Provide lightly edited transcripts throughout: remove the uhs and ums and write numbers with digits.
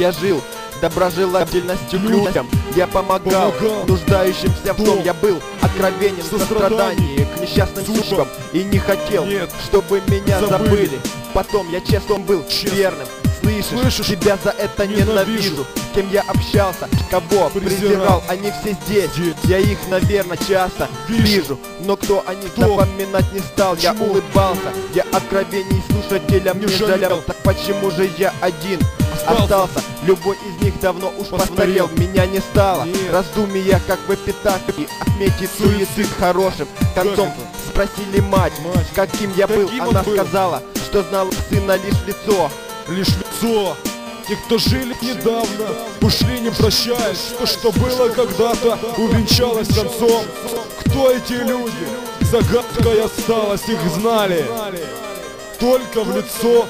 я жил доброжелательностью к людям. Я помогал нуждающимся в том. Я был откровенен в сострадании к несчастным судьбам и не хотел, чтобы меня забыли. Потом я честно был верным. Слышишь, тебя за это ненавижу. С кем я общался, кого презирал, они все здесь. Я их, наверное, часто вижу, но кто о них напоминать не стал. Я улыбался, я откровений слушателям не жалел. Так почему же я один остался? Любой из них давно уж постарел, меня не стало. Раздумья, как в эпитафе, отметить суицид хорошим концом. Спросили мать, каким я был, она сказала, что знала сына лишь лицо. Лишь лицо. Те, кто жили недавно, ушли не прощаясь. То, что было когда-то, увенчалось концом. Кто эти люди? Загадкой осталось, их знали только в лицо.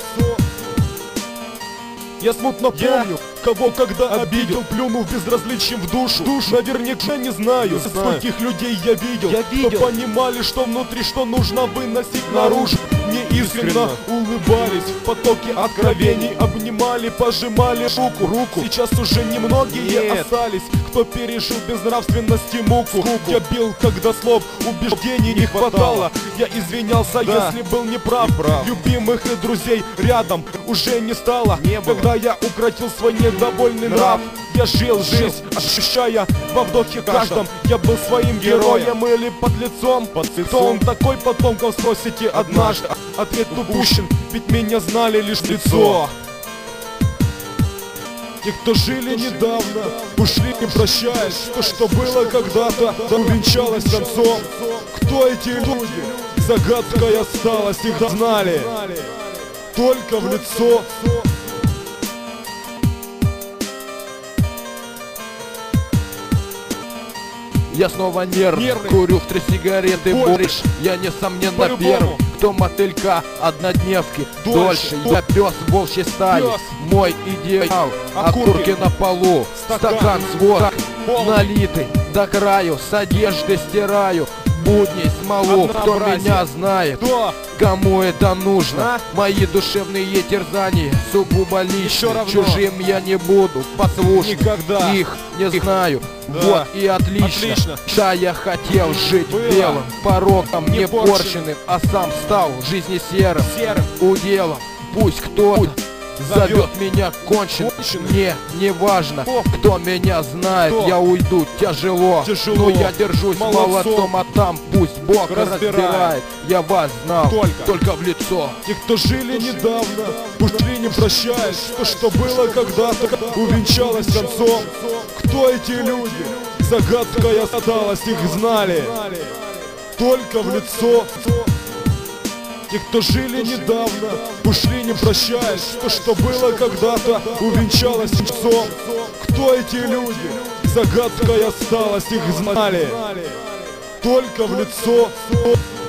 Я смутно помню, кого когда обидел, плюнув безразличием в душу. Наверняка не знаю, скольких людей я видел, кто понимали, что внутри, что нужно выносить наружу. Мне искренне улыбались, потоки откровений обнимали, пожимали руку. Сейчас уже немногие остались, кто пережил безнравственности муку. Я бил, когда слов убеждений не хватало. Я извинялся, если был неправ. Любимых и друзей рядом уже не стало. Когда я укротил свой недовольный нрав, я жил жизнь, ощущая во вдохе каждом. Я был своим героем или под лицом. Кто он такой, потомком спросите однажды. Ответ упущен, ведь меня знали лишь лицо. Те, кто жили недавно, ушли не прощаясь. То, что было когда-то, увенчалось концом. Кто эти люди? Загадкой осталось, их знали только в лицо. Я снова нервный, курю в 3 сигареты больше. Я несомненно первый, кто мотылька однодневки дольше. Я пес волчьей стаи, мой идеал. Окурки на полу, стакан с водкой налитый до краю, с одежды стираю будней смолу. Кто меня знает, кому это нужно? Мои душевные терзания сугубо личные. Чужим я не буду послушным, их не знаю. Вот и отлично. Я хотел жить белым, пороком не порченным, а сам стал в жизни серым уделом. Пусть кто-то зовет меня конченым, мне не важно, кто меня знает. Я уйду тяжело, но я держусь молодцом, а там пусть Бог разбирает. Я вас знал только в лицо. Те, кто жили недавно, ушли не прощаясь. То, что было когда-то, увенчалось концом. Кто эти люди? Загадкой осталось, их знали только в лицо. Те, кто жили недавно, ушли не прощаясь. То, что было когда-то, увенчалось концом. Кто эти люди? Загадкой осталось, их знали только в лицо.